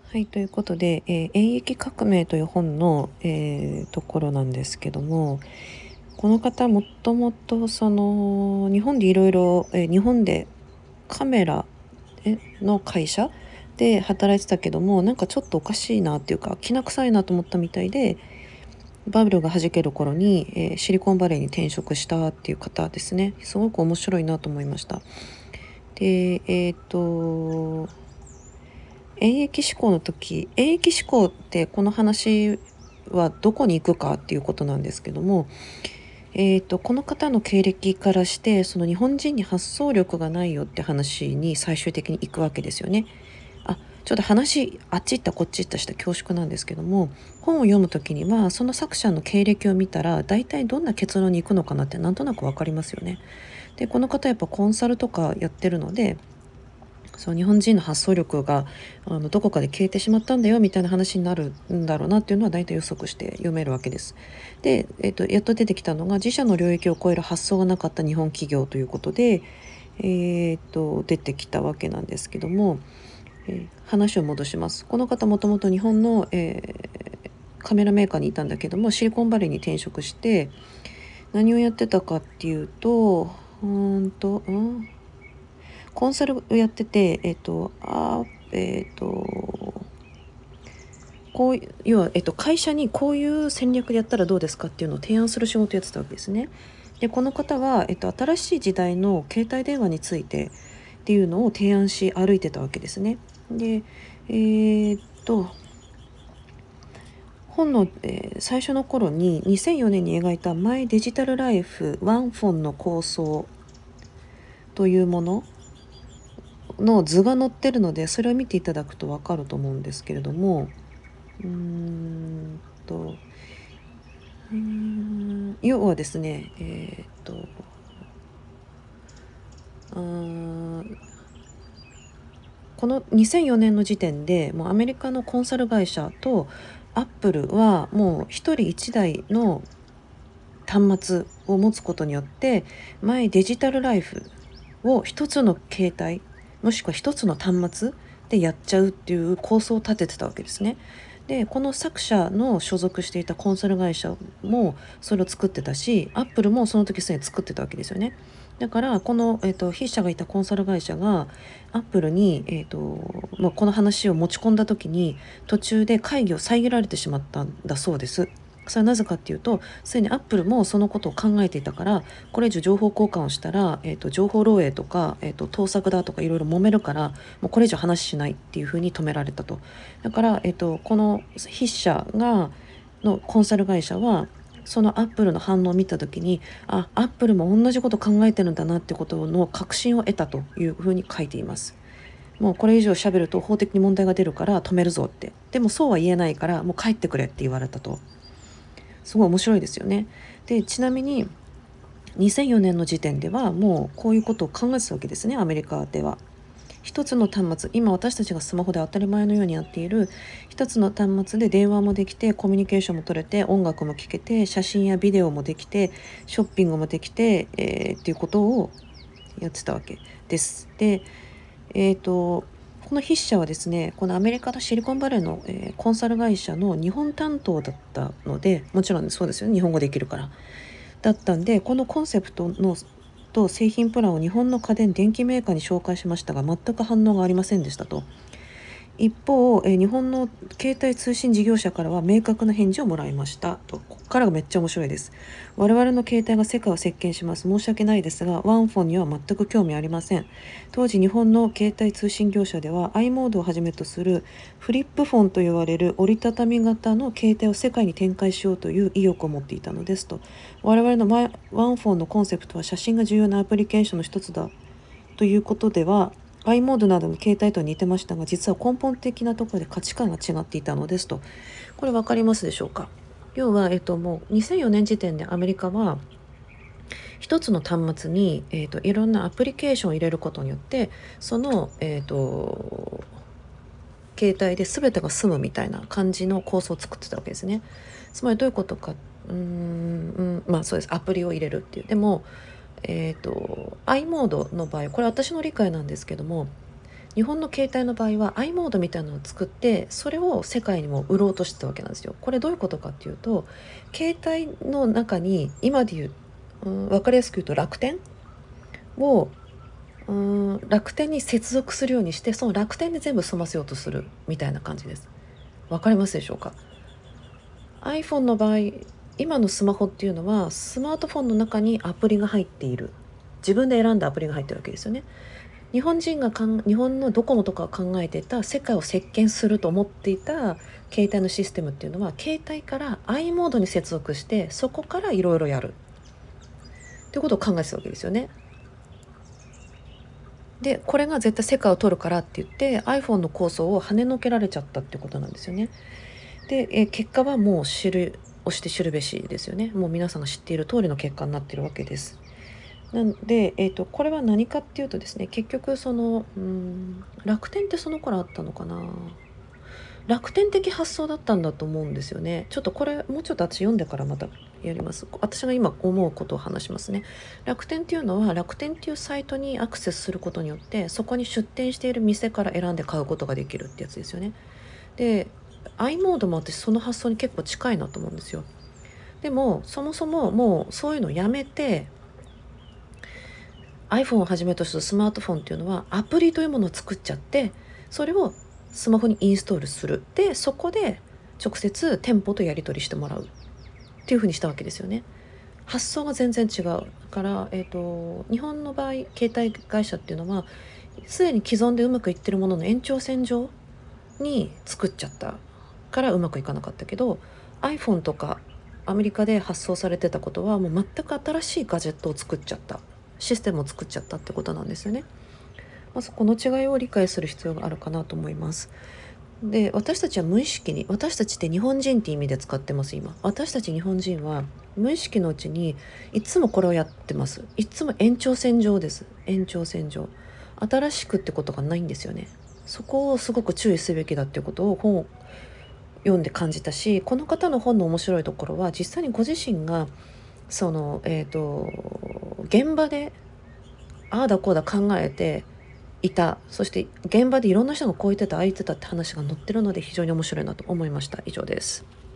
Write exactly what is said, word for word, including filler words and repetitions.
はい、ということで、えー演疫革命という本の、えーところなんですけども、この方もともとその日本でいろいろえー日本でカメラえの会社で働いてたけども、なんかちょっとおかしいなっていうかきな臭いなと思ったみたいで、バブルが弾ける頃に、えーシリコンバレーに転職したっていう方ですね。すごく面白いなと思いました。で、えっ、と演疫志向の時、演疫志向ってこの話はどこに行くかっていうことなんですけども、えー、とこの方の経歴からしてその日本人に発想力がないよって話に最終的に行くわけですよね。あ、ちょっと話あっち行ったこっち行ったした恐縮なんですけども、本を読む時にはその作者の経歴を見たら大体どんな結論に行くのかなってなんとなく分かりますよね。でこの方やっぱコンサルとかやってるので、そう日本人の発想力があのどこかで消えてしまったんだよみたいな話になるんだろうなっていうのは大体予測して読めるわけです。で、えっと、やっと出てきたのが自社の領域を超える発想がなかった日本企業ということで、えっと出てきたわけなんですけども、えー話を戻します。この方もともと日本の、えーカメラメーカーにいたんだけどもシリコンバレーに転職して何をやってたかっていうとうーんとうんコンサルをやってて、えっと、あ、えっと、こういう、要は、えっと、会社にこういう戦略でやったらどうですかっていうのを提案する仕事をやってたわけですね。で、この方は、えっと、新しい時代の携帯電話についてっていうのを提案し歩いてたわけですね。で、えーっと、本の、えー最初の頃ににせんよねんに描いたマイデジタルライフワンフォンの構想というものの図が載ってるのでそれを見ていただくと分かると思うんですけれども、うーんとうーん要はですね、えーっとうーんこのにせんよねんの時点でもうアメリカのコンサル会社とアップルはもう一人一台の端末を持つことによってマイデジタルライフを一つの携帯もしくは一つの端末でやっちゃうっていう構想を立ててたわけですね。でこの作者の所属していたコンサル会社もそれを作ってたしアップルもその時すでに作ってたわけですよね。だからこの、えー、と筆者がいたコンサル会社がアップルに、えーとまあ、この話を持ち込んだ時に途中で会議を遮られてしまったんだそうです。それはなぜかっていうとすでにアップルもそのことを考えていたから、これ以上情報交換をしたら、えー、と情報漏洩とか、えー、と盗作だとかいろいろ揉めるからもうこれ以上話しないっていうふうに止められたと。だから、えー、とこの筆者がのコンサル会社はそのアップルの反応を見た時にあアップルも同じこと考えてるんだなってことの確信を得たというふうに書いています。もうこれ以上喋ると法的に問題が出るから止めるぞって。でもそうは言えないからもう帰ってくれって言われたと。すごい面白いですよね。でちなみににせんよねんの時点ではもうこういうことを考えてたわけですね、アメリカでは。一つの端末、今私たちがスマホで当たり前のようにやっている一つの端末で電話もできてコミュニケーションも取れて音楽も聴けて写真やビデオもできてショッピングもできて、えーっていうことをやってたわけです。で、えーとこの筆者はですねこのアメリカのシリコンバレーの、えーコンサル会社の日本担当だったので、もちろんそうですよね、日本語できるからだったんで、このコンセプトのと製品プランを日本の家電電機メーカーに紹介しましたが全く反応がありませんでしたと。一方、えー日本の携帯通信事業者からは明確な返事をもらいましたと。ここからがめっちゃ面白いです。我々の携帯が世界を席巻します。申し訳ないですが、ワンフォンには全く興味ありません。当時日本の携帯通信業者では i モードをはじめとするフリップフォンと言われる折りたたみ型の携帯を世界に展開しようという意欲を持っていたのですと。我々のワンフォンのコンセプトは写真が重要なアプリケーションの一つだということでは i モードなどの携帯とは似てましたが、実は根本的なところで価値観が違っていたのですと。これ分かりますでしょうか。要は、えっと、もうにせんよねん時点でアメリカは一つの端末に、えっと、いろんなアプリケーションを入れることによってその、えっと、携帯で全てが済むみたいな感じの構想を作ってたわけですね。つまりどういうことか、うーん、うんまあそうです、アプリを入れるっていう。でもえっと i モードの場合、これ私の理解なんですけども、 日本の携帯の場合は i モードみたいなのを作ってそれを世界にも売ろうとしてたわけなんですよ。これどういうことかっていうと、携帯の中に今で言う、うん、分かりやすく言うと楽天をうーん楽天に接続するようにして、その楽天で全部済ませようとするみたいな感じです。わかりますでしょうか？ iPhone の場合、今のスマホっていうのはスマートフォンの中にアプリが入っている、自分で選んだアプリが入ってるわけですよね。日本人がかん日本のドコモとかが考えていた世界を席巻すると思っていた携帯のシステムっていうのは、携帯から i モードに接続してそこからいろいろやるということを考えてたわけですよね。でこれが絶対世界を取るからって言って iPhone の構想を跳ねのけられちゃったってことなんですよね。で、え結果はもう知る押して知るべしですよね。もう皆さんが知っている通りの結果になっているわけです。なんで、えーと、これは何かっていうとですね、結局そのうーん楽天ってその頃あったのかな、楽天的発想だったんだと思うんですよね。ちょっとこれもうちょっと私読んでからまたやります。私が今思うことを話しますね。楽天っていうのは、楽天っていうサイトにアクセスすることによってそこに出店している店から選んで買うことができるってやつですよね。で i モードも私その発想に結構近いなと思うんですよ。でもそもそももうそういうのやめて iPhone をはじめとするスマートフォンっていうのはアプリというものを作っちゃって、それをスマホにインストールする、でそこで直接店舗とやり取りしてもらうっていうふうにしたわけですよね。発想が全然違うから、えーと、日本の場合携帯会社っていうのはすでに既存でうまくいってるものの延長線上に作っちゃったからうまくいかなかったけど、 iPhone とかアメリカで発送されてたことはもう全く新しいガジェットを作っちゃった、システムを作っちゃったってことなんですよね。まずこの違いを理解する必要があるかなと思います。で私たちは無意識に、私たちって日本人って意味で使ってます。今私たち日本人は無意識のうちにいつもこれをやってます。いつも延長線上です。延長線上、新しくってことがないんですよね。そこをすごく注意すべきだっていうことを本を読んで感じたし、この方の本の面白いところは実際にご自身がその、えーと、現場でああだこうだ考えていた、そして現場でいろんな人がこう言ってたああ言ってたって話が載ってるので非常に面白いなと思いました。以上です。